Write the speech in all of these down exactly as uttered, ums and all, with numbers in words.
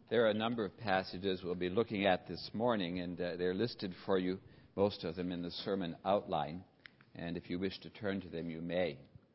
There are a number of passages we'll be looking at this morning, and uh, they're listed for you, most of them in the sermon outline. And if you wish to turn to them, you may.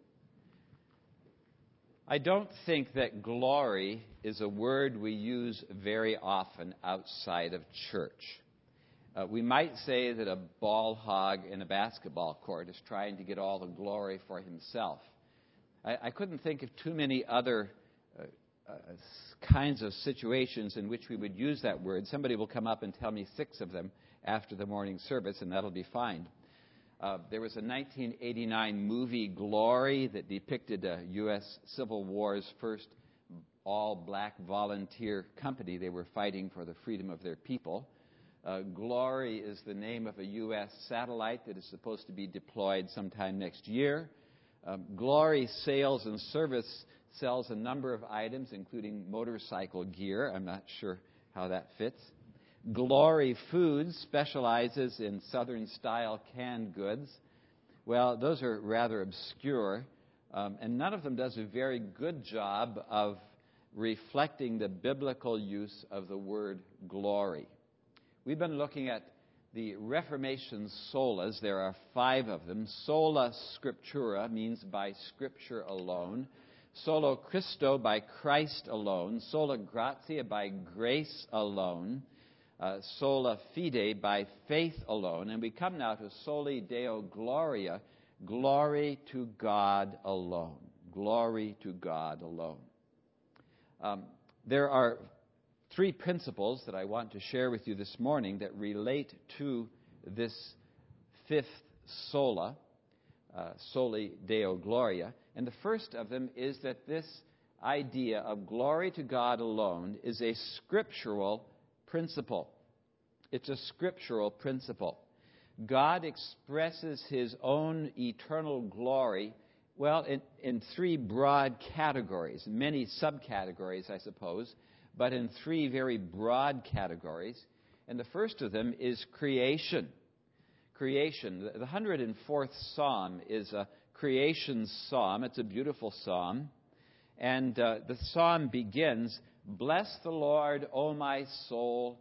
I don't think that glory is a word we use very often outside of church. Uh, we might say that a ball hog in a basketball court is trying to get all the glory for himself. I, I couldn't think of too many other uh, uh, kinds of situations in which we would use that word. Somebody will come up and tell me six of them after the morning service, and that'll be fine. Uh, there was a nineteen eighty-nine movie, Glory, that depicted a U S Civil War's first all-black volunteer company. They were fighting for the freedom of their people. Uh, Glory is the name of a U S satellite that is supposed to be deployed sometime next year. Um, Glory Sales and Service sells a number of items, including motorcycle gear. I'm not sure how that fits. Glory Foods specializes in Southern-style canned goods. Well, those are rather obscure, um, and none of them does a very good job of reflecting the biblical use of the word glory. We've been looking at the Reformation solas. There are five of them. Sola Scriptura means by Scripture alone. Solo Christo, by Christ alone. Sola Gratia, by grace alone. Uh, sola Fide, by faith alone. And we come now to Soli Deo Gloria, glory to God alone. Glory to God alone. Um, there are three principles that I want to share with you this morning that relate to this fifth sola, uh, Soli Deo Gloria. And the first of them is that this idea of glory to God alone is a scriptural principle. It's a scriptural principle. God expresses his own eternal glory, well, in, in three broad categories, many subcategories, I suppose, but in three very broad categories. And the first of them is creation. Creation. The one hundred fourth Psalm is a creation psalm. It's a beautiful psalm. And uh, the psalm begins, "Bless the Lord, O my soul.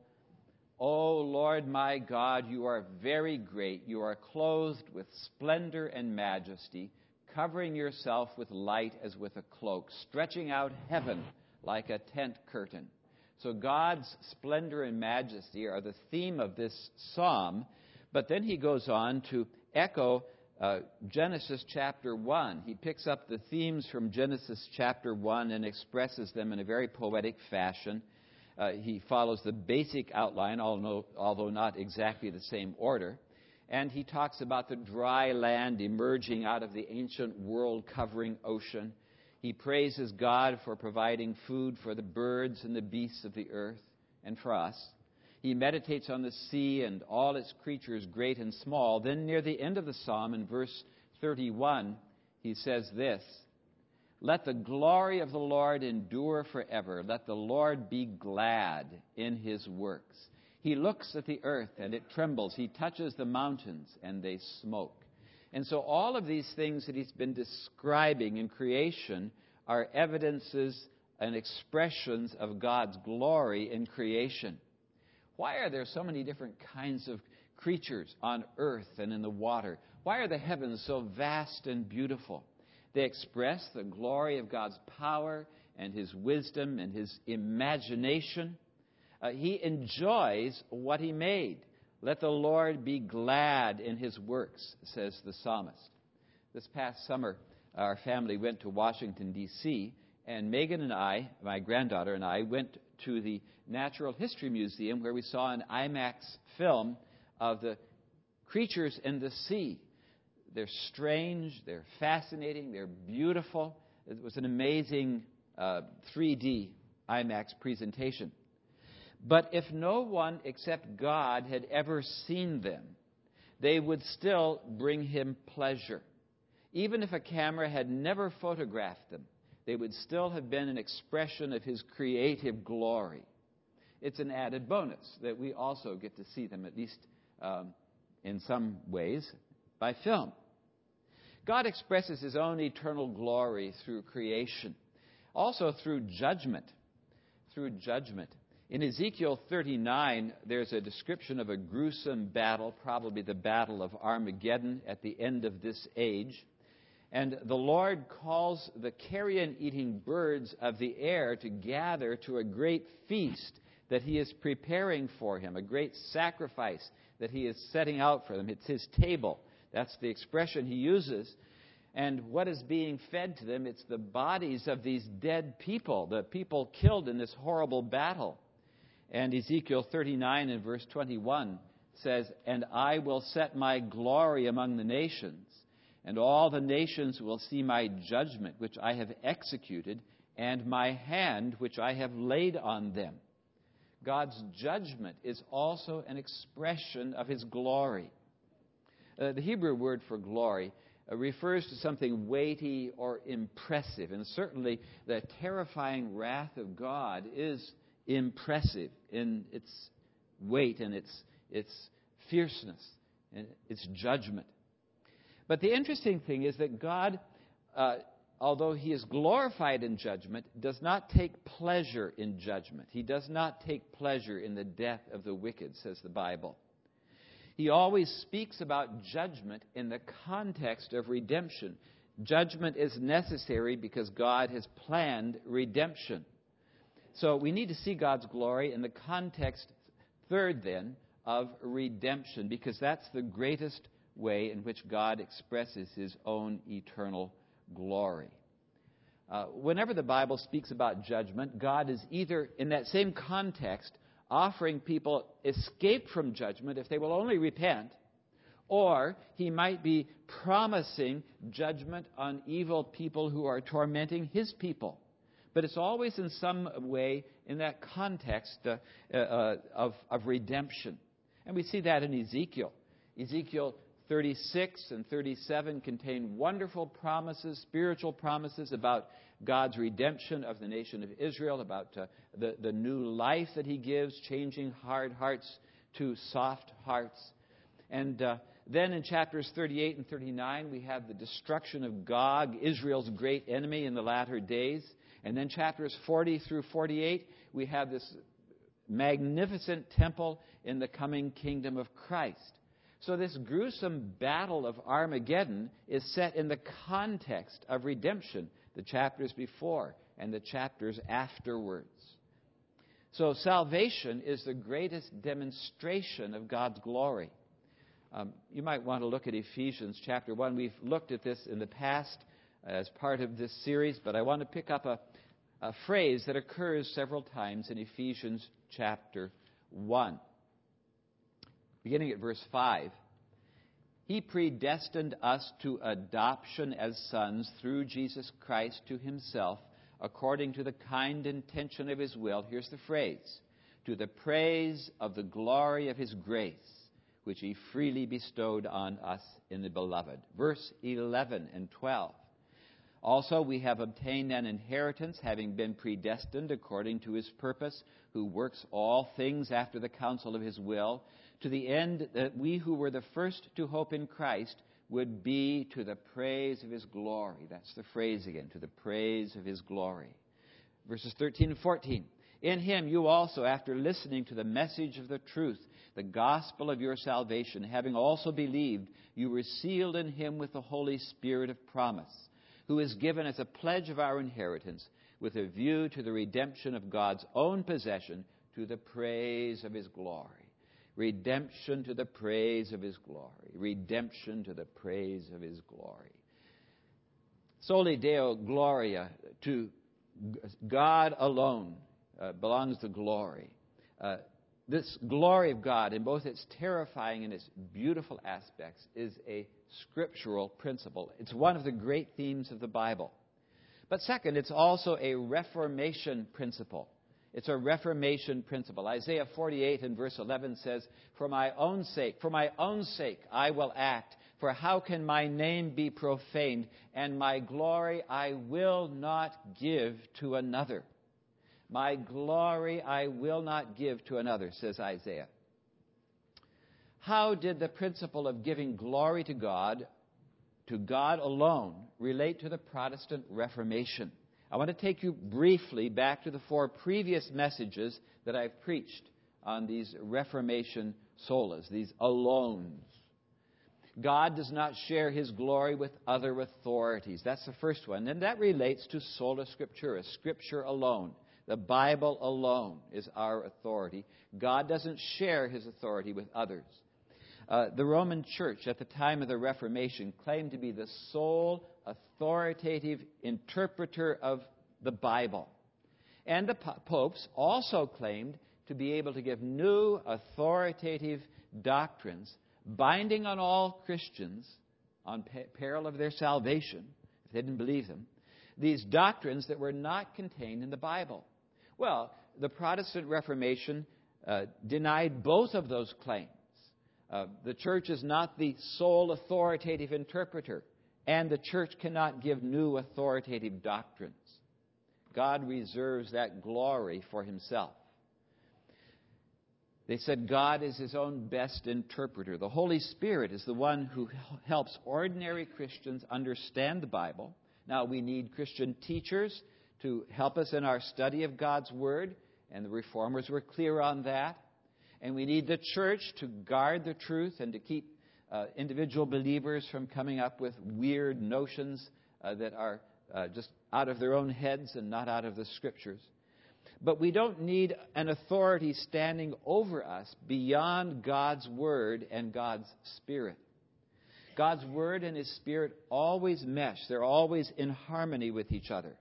O Lord my God, you are very great. You are clothed with splendor and majesty, covering yourself with light as with a cloak, stretching out heaven like a tent curtain." So God's splendor and majesty are the theme of this psalm. But then he goes on to echo uh, Genesis chapter one. He picks up the themes from Genesis chapter one and expresses them in a very poetic fashion. Uh, he follows the basic outline, although, although not exactly the same order. And he talks about the dry land emerging out of the ancient world-covering ocean. He praises God for providing food for the birds and the beasts of the earth and for us. He meditates on the sea and all its creatures, great and small. Then near the end of the psalm, in verse thirty-one, he says this, "Let the glory of the Lord endure forever. Let the Lord be glad in his works. He looks at the earth and it trembles. He touches the mountains and they smoke." And so all of these things that he's been describing in creation are evidences and expressions of God's glory in creation. Why are there so many different kinds of creatures on earth and in the water? Why are the heavens so vast and beautiful? They express the glory of God's power and his wisdom and his imagination. Uh, he enjoys what he made. Let the Lord be glad in his works, says the psalmist. This past summer, our family went to Washington, D C, and Megan and I, my granddaughter and I, went to the Natural History Museum where we saw an IMAX film of the creatures in the sea. They're strange, they're fascinating, they're beautiful. It was an amazing uh, three D IMAX presentation. But if no one except God had ever seen them, they would still bring him pleasure. Even if a camera had never photographed them, they would still have been an expression of his creative glory. It's an added bonus that we also get to see them, at least um, in some ways, by film. God expresses his own eternal glory through creation, also through judgment. Through judgment. In Ezekiel thirty-nine, there's a description of a gruesome battle, probably the battle of Armageddon at the end of this age. And the Lord calls the carrion-eating birds of the air to gather to a great feast that he is preparing for him, a great sacrifice that he is setting out for them. It's his table. That's the expression he uses. And what is being fed to them? It's the bodies of these dead people, the people killed in this horrible battle. And Ezekiel thirty-nine and verse twenty-one says, "And I will set my glory among the nations, and all the nations will see my judgment, which I have executed, and my hand, which I have laid on them." God's judgment is also an expression of his glory. Uh, the Hebrew word for glory uh, refers to something weighty or impressive. And certainly the terrifying wrath of God is impressive in its weight and its, its fierceness and its judgment. But the interesting thing is that God, uh, although he is glorified in judgment, does not take pleasure in judgment. He does not take pleasure in the death of the wicked, says the Bible. He always speaks about judgment in the context of redemption. Judgment is necessary because God has planned redemption. So we need to see God's glory in the context, third then, of redemption, because that's the greatest way in which God expresses his own eternal glory. Uh, whenever the Bible speaks about judgment, God is either, in that same context, offering people escape from judgment if they will only repent, or he might be promising judgment on evil people who are tormenting his people. But it's always in some way in that context uh, uh, of, of redemption. And we see that in Ezekiel. Ezekiel thirty-six and thirty-seven contain wonderful promises, spiritual promises about God's redemption of the nation of Israel, about uh, the, the new life that he gives, changing hard hearts to soft hearts. And uh, then in chapters thirty-eight and thirty-nine, we have the destruction of Gog, Israel's great enemy in the latter days. And then chapters forty through forty-eight, we have this magnificent temple in the coming kingdom of Christ. So this gruesome battle of Armageddon is set in the context of redemption, the chapters before and the chapters afterwards. So salvation is the greatest demonstration of God's glory. Um, you might want to look at Ephesians chapter one. We've looked at this in the past as part of this series, but I want to pick up a, a phrase that occurs several times in Ephesians chapter one. Beginning at verse five, he predestined us to adoption as sons through Jesus Christ to himself, according to the kind intention of his will. Here's the phrase, to the praise of the glory of his grace, which he freely bestowed on us in the beloved. Verse eleven and twelve. Also we have obtained an inheritance, having been predestined according to his purpose, who works all things after the counsel of his will, to the end that we who were the first to hope in Christ would be to the praise of his glory. That's the phrase again, to the praise of his glory. Verses thirteen and fourteen. In him you also, after listening to the message of the truth, the gospel of your salvation, having also believed, you were sealed in him with the Holy Spirit of promise, who is given as a pledge of our inheritance, with a view to the redemption of God's own possession, to the praise of his glory. Redemption to the praise of his glory. Redemption to the praise of his glory. Soli Deo Gloria, to God alone uh, belongs the glory. Uh, this glory of God, in both its terrifying and its beautiful aspects, is a scriptural principle. It's one of the great themes of the Bible. But second, it's also a Reformation principle. It's a Reformation principle. Isaiah forty-eight and verse eleven says, For my own sake, for my own sake I will act, for how can my name be profaned, and my glory I will not give to another. My glory I will not give to another, says Isaiah. How did the principle of giving glory to God, to God alone, relate to the Protestant Reformation? I want to take you briefly back to the four previous messages that I've preached on these Reformation solas, these alones. God does not share His glory with other authorities. That's the first one. And that relates to sola scriptura, Scripture alone. The Bible alone is our authority. God doesn't share His authority with others. Uh, the Roman Church at the time of the Reformation claimed to be the sole authoritative interpreter of the Bible. And the po- popes also claimed to be able to give new authoritative doctrines binding on all Christians on pe- peril of their salvation, if they didn't believe them, these doctrines that were not contained in the Bible. Well, the Protestant Reformation uh, denied both of those claims. Uh, the church is not the sole authoritative interpreter, and the church cannot give new authoritative doctrines. God reserves that glory for Himself. They said God is His own best interpreter. The Holy Spirit is the one who helps ordinary Christians understand the Bible. Now, we need Christian teachers to help us in our study of God's Word, and the Reformers were clear on that. And we need the church to guard the truth and to keep uh, individual believers from coming up with weird notions uh, that are uh, just out of their own heads and not out of the Scriptures. But we don't need an authority standing over us beyond God's Word and God's Spirit. God's Word and His Spirit always mesh. They're always in harmony with each other.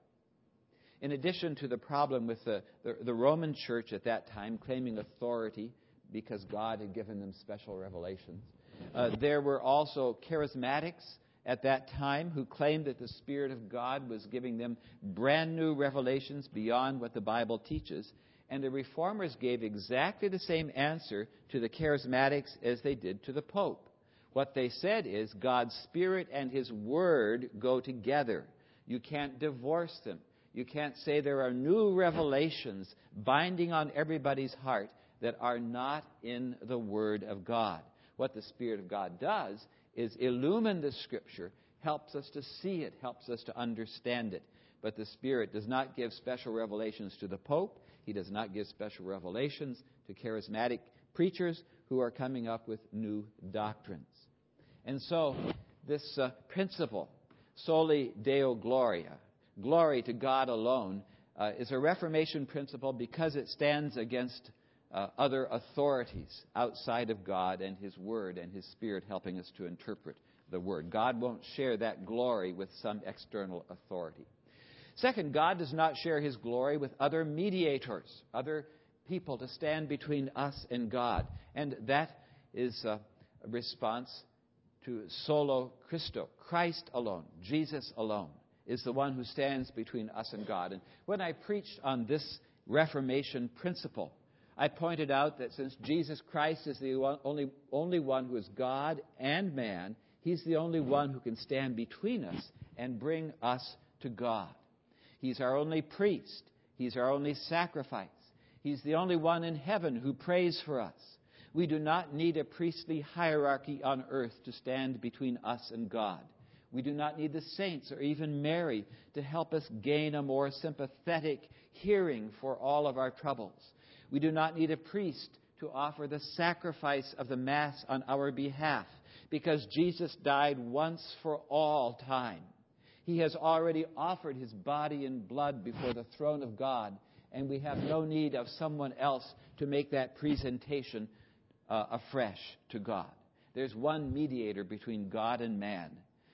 In addition to the problem with the, the, the Roman Church at that time claiming authority because God had given them special revelations, uh, there were also charismatics at that time who claimed that the Spirit of God was giving them brand new revelations beyond what the Bible teaches. And the Reformers gave exactly the same answer to the charismatics as they did to the Pope. What they said is God's Spirit and His Word go together. You can't divorce them. You can't say there are new revelations binding on everybody's heart that are not in the Word of God. What the Spirit of God does is illumine the Scripture, helps us to see it, helps us to understand it. But the Spirit does not give special revelations to the Pope. He does not give special revelations to charismatic preachers who are coming up with new doctrines. And so this uh, principle, soli Deo Gloria, glory to God alone, uh, is a Reformation principle because it stands against Uh, other authorities outside of God and His Word and His Spirit helping us to interpret the Word. God won't share that glory with some external authority. Second, God does not share His glory with other mediators, other people to stand between us and God. And that is a response to solo Christo, Christ alone, Jesus alone is the one who stands between us and God. And when I preached on this Reformation principle, I pointed out that since Jesus Christ is the only, only one who is God and man, He's the only one who can stand between us and bring us to God. He's our only priest. He's our only sacrifice. He's the only one in heaven who prays for us. We do not need a priestly hierarchy on earth to stand between us and God. We do not need the saints or even Mary to help us gain a more sympathetic hearing for all of our troubles. We do not need a priest to offer the sacrifice of the Mass on our behalf because Jesus died once for all time. He has already offered His body and blood before the throne of God, and we have no need of someone else to make that presentation uh, afresh to God. There's one mediator between God and man,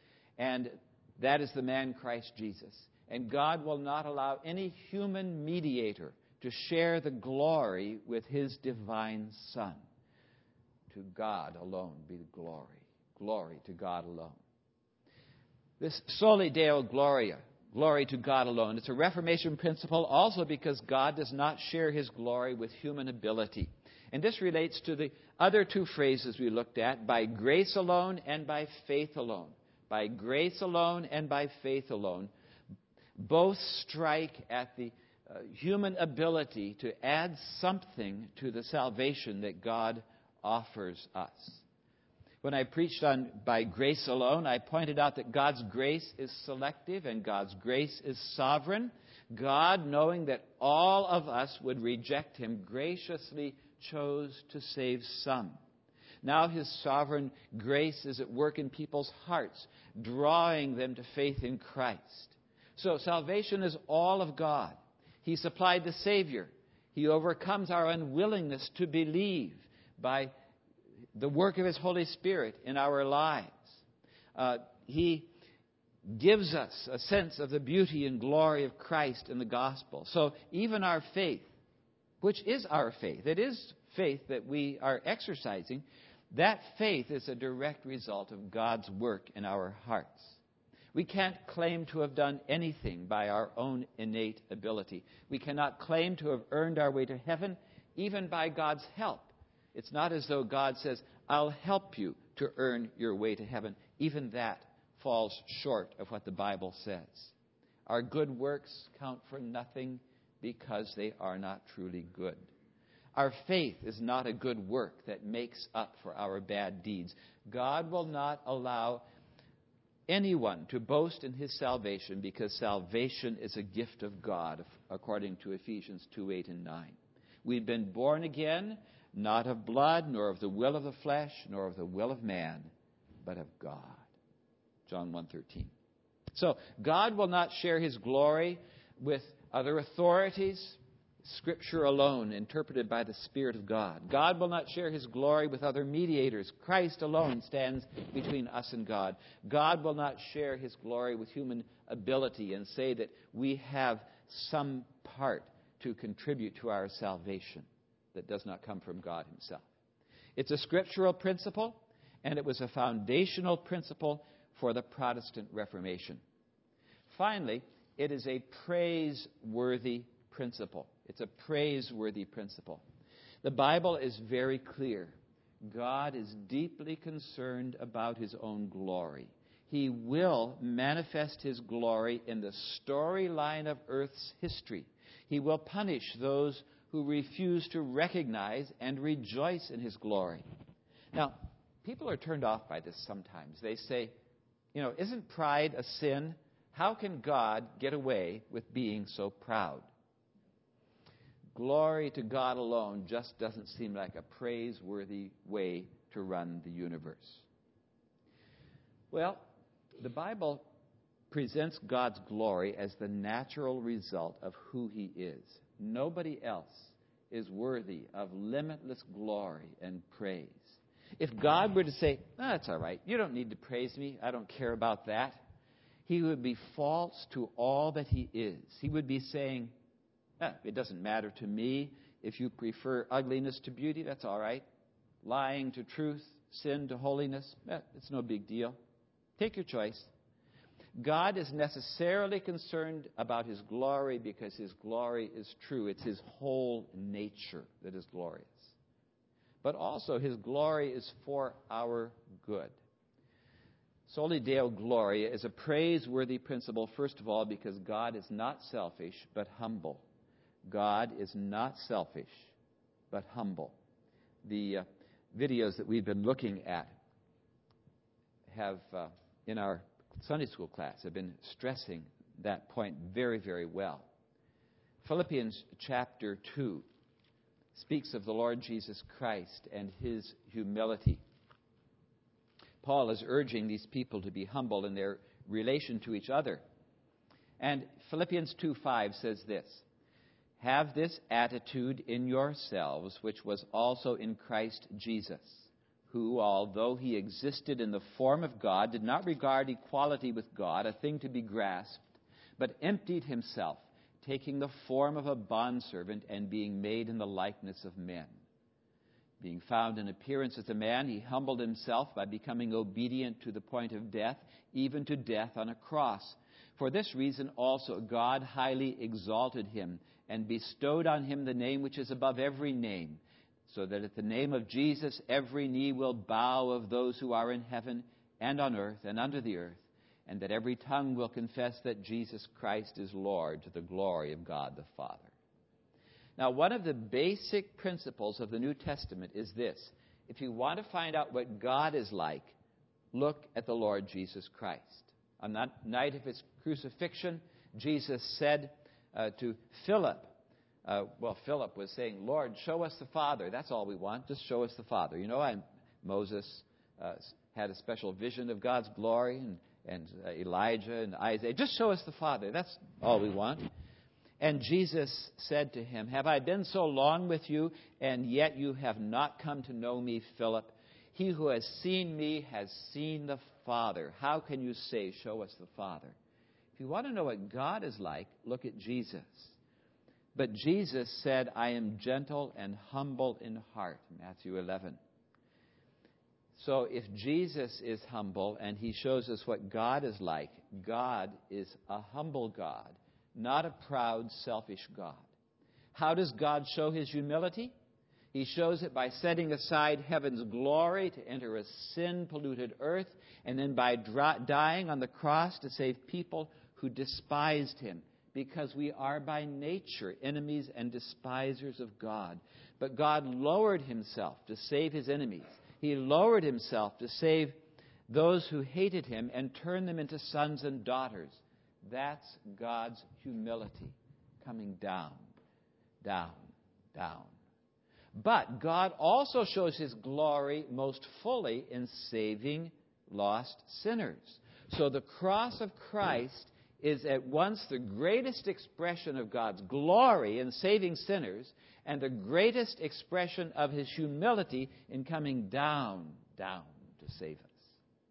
and that is the man Christ Jesus. And God will not allow any human mediator to share the glory with His divine Son. To God alone be the glory. Glory to God alone. This soli Deo Gloria, glory to God alone, it's a Reformation principle also because God does not share His glory with human ability. And this relates to the other two phrases we looked at, by grace alone and by faith alone. By grace alone and by faith alone. Both strike at the Uh, human ability to add something to the salvation that God offers us. When I preached on by grace alone, I pointed out that God's grace is selective and God's grace is sovereign. God, knowing that all of us would reject him, graciously chose to save some. Now his sovereign grace is at work in people's hearts, drawing them to faith in Christ. So salvation is all of God. He supplied the Savior. He overcomes our unwillingness to believe by the work of his Holy Spirit in our lives. Uh, he gives us a sense of the beauty and glory of Christ in the gospel. So even our faith, which is our faith, it is faith that we are exercising, that faith is a direct result of God's work in our hearts. We can't claim to have done anything by our own innate ability. We cannot claim to have earned our way to heaven, even by God's help. It's not as though God says, I'll help you to earn your way to heaven. Even that falls short of what the Bible says. Our good works count for nothing because they are not truly good. Our faith is not a good work that makes up for our bad deeds. God will not allow anyone to boast in his salvation, because salvation is a gift of God, according to Ephesians two, eight, and nine. We've been born again, not of blood, nor of the will of the flesh, nor of the will of man, but of God. John one thirteen. So God will not share his glory with other authorities, Scripture alone, interpreted by the Spirit of God. God will not share his glory with other mediators. Christ alone stands between us and God. God will not share his glory with human ability and say that we have some part to contribute to our salvation that does not come from God himself. It's a scriptural principle, and it was a foundational principle for the Protestant Reformation. Finally, it is a praiseworthy principle. It's a praiseworthy principle. The Bible is very clear. God is deeply concerned about his own glory. He will manifest his glory in the storyline of Earth's history. He will punish those who refuse to recognize and rejoice in his glory. Now, people are turned off by this sometimes. They say, you know, isn't pride a sin? How can God get away with being so proud? Glory to God alone just doesn't seem like a praiseworthy way to run the universe. Well, the Bible presents God's glory as the natural result of who he is. Nobody else is worthy of limitless glory and praise. If God were to say, oh, that's all right, you don't need to praise me, I don't care about that, he would be false to all that he is. He would be saying, ah, it doesn't matter to me. If you prefer ugliness to beauty, that's all right. Lying to truth, sin to holiness, eh, it's no big deal. Take your choice. God is necessarily concerned about his glory because his glory is true. It's his whole nature that is glorious. But also his glory is for our good. Soli Deo Gloria is a praiseworthy principle, first of all, because God is not selfish, but humble. God is not selfish, but humble. The uh, videos that we've been looking at have, uh, in our Sunday school class, have been stressing that point very, very well. Philippians chapter two speaks of the Lord Jesus Christ and his humility. Paul is urging these people to be humble in their relation to each other. And Philippians two five says this, have this attitude in yourselves, which was also in Christ Jesus, who, although he existed in the form of God, did not regard equality with God a thing to be grasped, but emptied himself, taking the form of a bondservant and being made in the likeness of men. Being found in appearance as a man, he humbled himself by becoming obedient to the point of death, even to death on a cross. For this reason also God highly exalted him and bestowed on him the name which is above every name, so that at the name of Jesus every knee will bow of those who are in heaven and on earth and under the earth, and that every tongue will confess that Jesus Christ is Lord, to the glory of God the Father. Now, one of the basic principles of the New Testament is this. If you want to find out what God is like, look at the Lord Jesus Christ. On that night of his crucifixion, Jesus said uh, to Philip. Uh, well, Philip was saying, Lord, show us the Father. That's all we want. Just show us the Father. You know, and Moses uh, had a special vision of God's glory, and, and uh, Elijah and Isaiah. Just show us the Father. That's all we want. And Jesus said to him, have I been so long with you, and yet you have not come to know me, Philip? He who has seen me has seen the Father. How can you say, show us the Father? If you want to know what God is like, look at Jesus. But Jesus said, I am gentle and humble in heart, Matthew eleven. So if Jesus is humble and he shows us what God is like, God is a humble God, not a proud, selfish God. How does God show his humility? He shows it by setting aside heaven's glory to enter a sin-polluted earth, and then by dry, dying on the cross to save people who despised him, because we are by nature enemies and despisers of God. But God lowered himself to save his enemies. He lowered himself to save those who hated him and turn them into sons and daughters. That's God's humility, coming down, down, down. But God also shows his glory most fully in saving lost sinners. So the cross of Christ is at once the greatest expression of God's glory in saving sinners and the greatest expression of his humility in coming down, down to save us.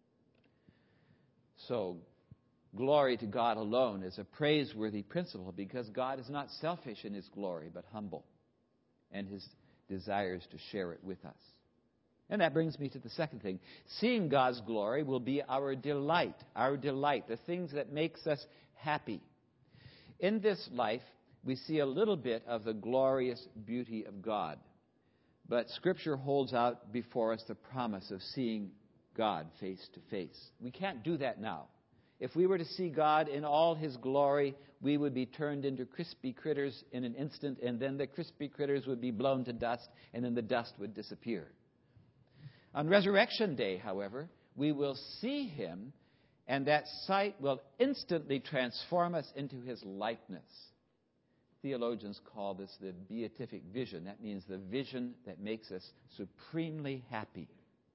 So, glory to God alone is a praiseworthy principle because God is not selfish in his glory, but humble, and his desires to share it with us. And that brings me to the second thing. Seeing God's glory will be our delight, our delight, the things that makes us happy. In this life, we see a little bit of the glorious beauty of God. But Scripture holds out before us the promise of seeing God face to face. We can't do that now. If we were to see God in all his glory, we would be turned into crispy critters in an instant, and then the crispy critters would be blown to dust, and then the dust would disappear. On Resurrection Day, however, we will see him, and that sight will instantly transform us into his likeness. Theologians call this the beatific vision. That means the vision that makes us supremely happy.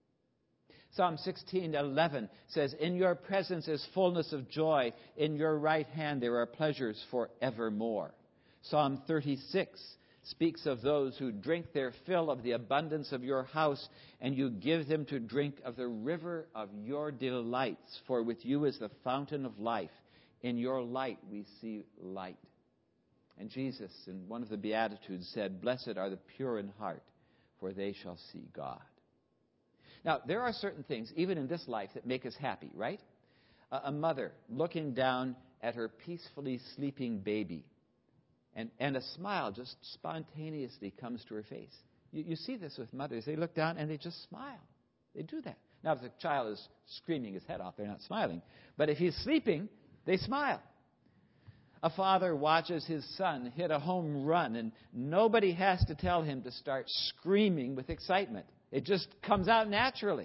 Psalm sixteen eleven says, in your presence is fullness of joy. In your right hand there are pleasures forevermore. Psalm thirty-six speaks of those who drink their fill of the abundance of your house, and you give them to drink of the river of your delights. For with you is the fountain of life. In your light we see light. And Jesus, in one of the Beatitudes, said, blessed are the pure in heart, for they shall see God. Now, there are certain things, even in this life, that make us happy, right? A, a mother looking down at her peacefully sleeping baby, and, and a smile just spontaneously comes to her face. You, you see this with mothers. They look down and they just smile. They do that. Now, if the child is screaming his head off, they're not smiling. But if he's sleeping, they smile. A father watches his son hit a home run, and nobody has to tell him to start screaming with excitement. It just comes out naturally.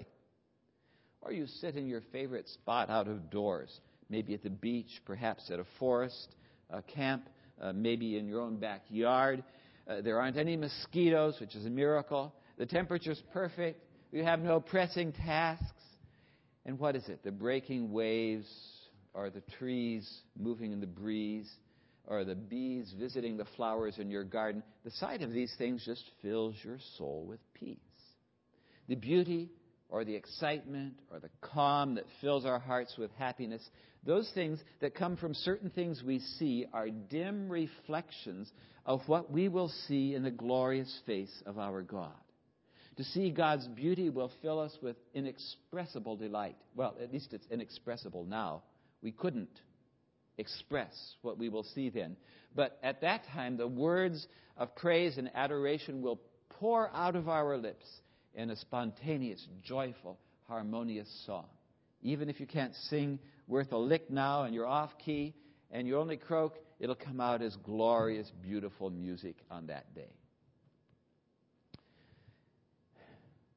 Or you sit in your favorite spot out of doors, maybe at the beach, perhaps at a forest, a camp, uh, maybe in your own backyard. Uh, there aren't any mosquitoes, which is a miracle. The temperature's perfect. You have no pressing tasks. And what is it? The breaking waves, or the trees moving in the breeze, or the bees visiting the flowers in your garden. The sight of these things just fills your soul with peace. The beauty or the excitement or the calm that fills our hearts with happiness, those things that come from certain things we see are dim reflections of what we will see in the glorious face of our God. To see God's beauty will fill us with inexpressible delight. Well, at least it's inexpressible now. We couldn't express what we will see then. But at that time, the words of praise and adoration will pour out of our lips in a spontaneous, joyful, harmonious song. Even if you can't sing worth a lick now and you're off key and you only croak, it'll come out as glorious, beautiful music on that day.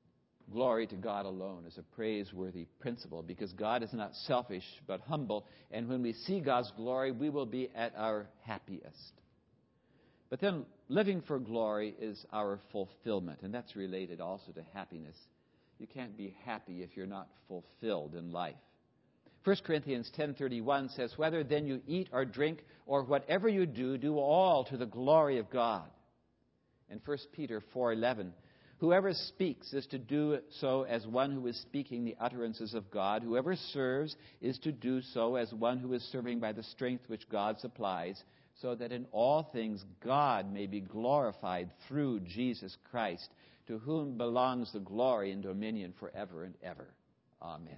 glory to God alone is a praiseworthy principle, because God is not selfish but humble, and when we see God's glory, we will be at our happiest. But then living for glory is our fulfillment, and that's related also to happiness. You can't be happy if you're not fulfilled in life. First Corinthians ten thirty-one says, "Whether then you eat or drink or whatever you do, do all to the glory of God." And First Peter four eleven, "Whoever speaks is to do so as one who is speaking the utterances of God. Whoever serves is to do so as one who is serving by the strength which God supplies, so that in all things God may be glorified through Jesus Christ, to whom belongs the glory and dominion forever and ever. Amen."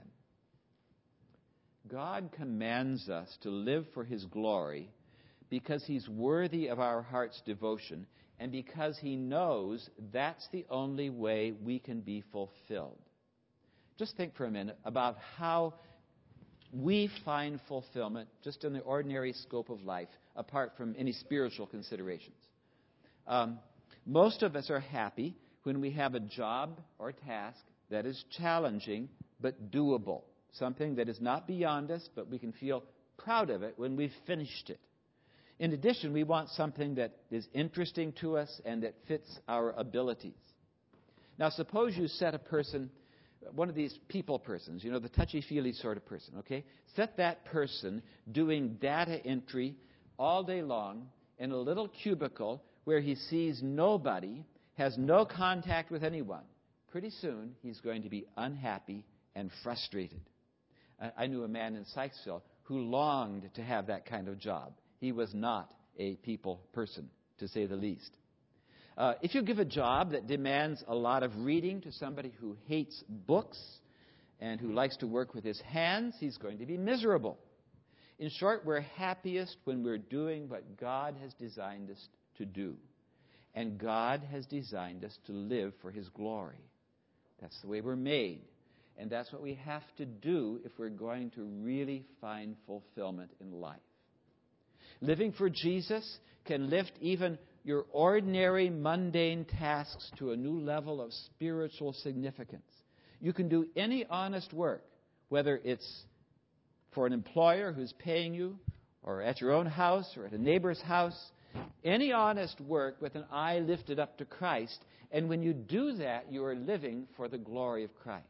God commands us to live for His glory because He's worthy of our heart's devotion, and because He knows that's the only way we can be fulfilled. Just think for a minute about how we find fulfillment just in the ordinary scope of life, apart from any spiritual considerations. Um, most of us are happy when we have a job or task that is challenging but doable. Something that is not beyond us, but we can feel proud of it when we've finished it. In addition, we want something that is interesting to us and that fits our abilities. Now, suppose you set a person, one of these people persons, you know, the touchy-feely sort of person, okay? Set that person doing data entry all day long in a little cubicle where he sees nobody, has no contact with anyone. Pretty soon, he's going to be unhappy and frustrated. I knew a man in Sykesville who longed to have that kind of job. He was not a people person, to say the least. Uh, if you give a job that demands a lot of reading to somebody who hates books and who likes to work with his hands, he's going to be miserable. In short, we're happiest when we're doing what God has designed us to do. And God has designed us to live for His glory. That's the way we're made. And that's what we have to do if we're going to really find fulfillment in life. Living for Jesus can lift even your ordinary, mundane tasks to a new level of spiritual significance. You can do any honest work, whether it's for an employer who's paying you, or at your own house, or at a neighbor's house. Any honest work with an eye lifted up to Christ. And when you do that, you are living for the glory of Christ.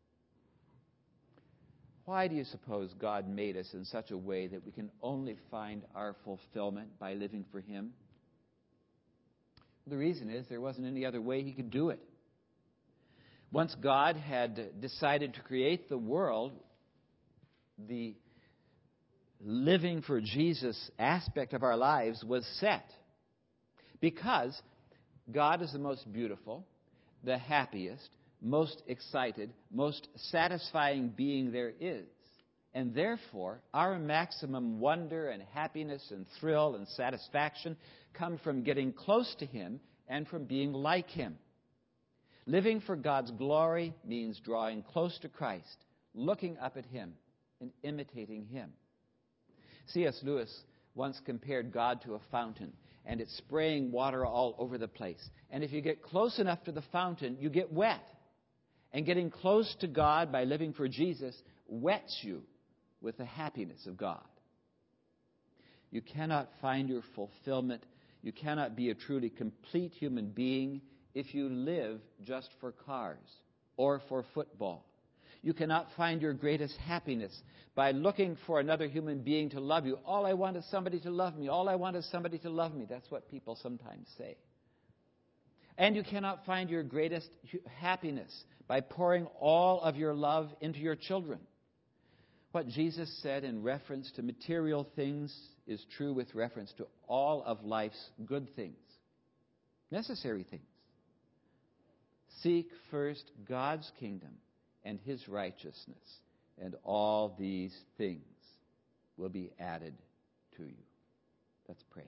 Why do you suppose God made us in such a way that we can only find our fulfillment by living for Him? The reason is there wasn't any other way He could do it. Once God had decided to create the world, the living for Jesus aspect of our lives was set. Because God is the most beautiful, the happiest, most excited, most satisfying being there is. And therefore, our maximum wonder and happiness and thrill and satisfaction come from getting close to Him and from being like Him. Living for God's glory means drawing close to Christ, looking up at Him, and imitating Him. C S Lewis once compared God to a fountain, and it's spraying water all over the place. And if you get close enough to the fountain, you get wet. And getting close to God by living for Jesus wets you with the happiness of God. You cannot find your fulfillment. You cannot be a truly complete human being if you live just for cars or for football. You cannot find your greatest happiness by looking for another human being to love you. All I want is somebody to love me. All I want is somebody to love me. That's what people sometimes say. And you cannot find your greatest happiness by pouring all of your love into your children. What Jesus said in reference to material things is true with reference to all of life's good things, necessary things. Seek first God's kingdom and His righteousness, and all these things will be added to you. Let's pray.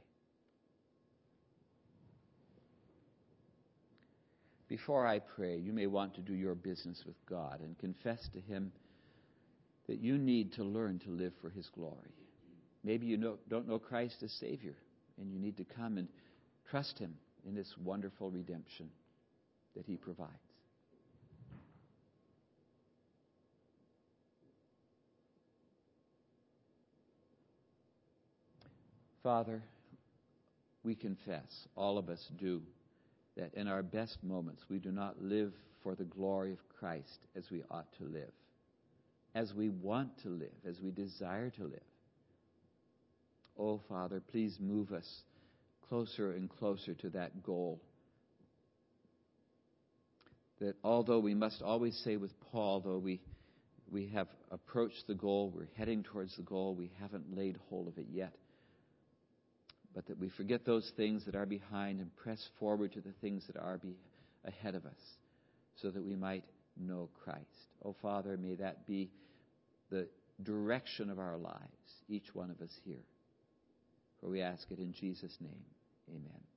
Before I pray, you may want to do your business with God and confess to Him that you need to learn to live for His glory. Maybe you know, don't know Christ as Savior, and you need to come and trust Him in this wonderful redemption that He provides. Father, we confess, all of us do, that in our best moments we do not live for the glory of Christ as we ought to live, as we want to live, as we desire to live. Oh, Father, please move us closer and closer to that goal. That although we must always say with Paul, though we we have approached the goal, we're heading towards the goal, we haven't laid hold of it yet. But that we forget those things that are behind and press forward to the things that are be ahead of us, so that we might know Christ. Oh, Father, may that be the direction of our lives, each one of us here. For we ask it in Jesus' name. Amen.